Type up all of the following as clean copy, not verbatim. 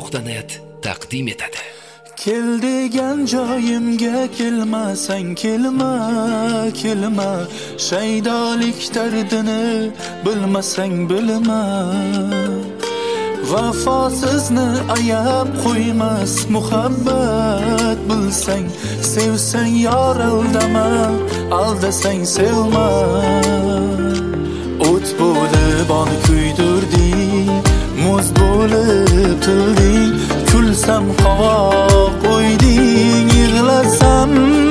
Nuqta.net taqdim etadi. Kel degan joyimga kelmasang kelma, kelma. Shaydolik dardini bilmasang bilma. Vafosizni ayab qo'ymas muhabbat bilsang, sevsang yor aldama, aldasang sevma. O't bo'lib oni kuydirding, muz bo'lib tilding, kulsam qovoq qo'yding, yig'lasam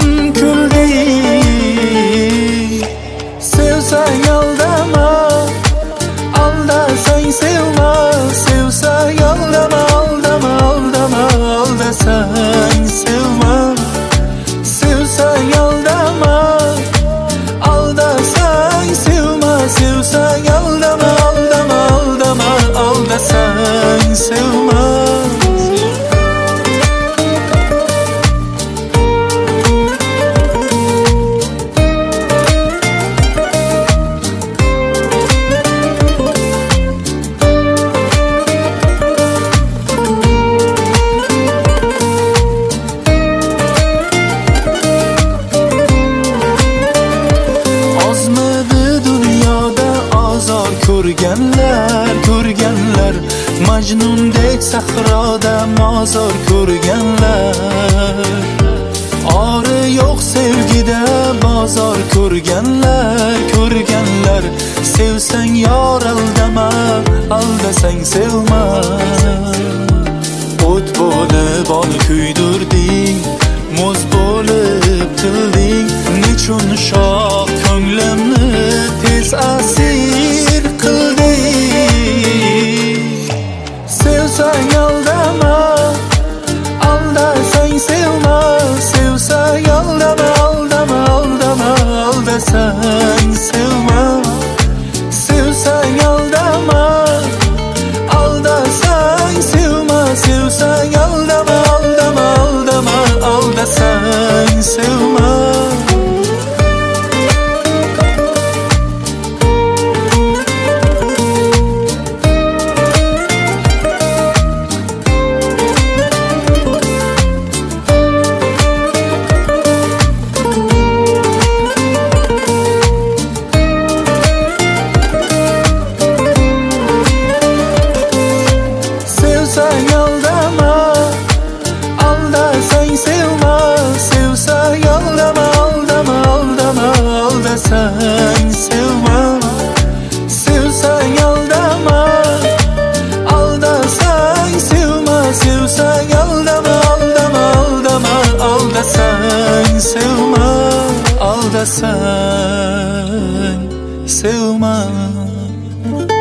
kulding. Sevsang aldama, aldasang sevma. Sevsang aldama, aldama, aldama, aldasang sevma. Sevsang aldama, aldasang sevma. Sevsang aldama, aldama, aldama, aldasang sevma. Ko'rganlar Majnundek sahroda mozor ko'rganlar. Ori yo'q sevgida bozor ko'rganlar. Sevsang yor aldama, aldasang sevma. O't bo'lib oni kuydirding, muz bo'lib tilding. Nechun shoh ko'nglimni tez asir qilding. Sevsang aldama, aldasang sevma. Sevsang aldama, aldama, aldama, aldasang sevma. Sevsang aldama, aldasang sevma. Sevsang aldama, aldama, aldama, aldasang sevma. Sevsang aldama, aldasang sevma. Sevsang aldama, aldama, aldama, aldasang sevma. Sevsang aldama, aldasang sevma. Sevsang aldama, aldama, aldama, aldasang sevma. Aldasang sevma.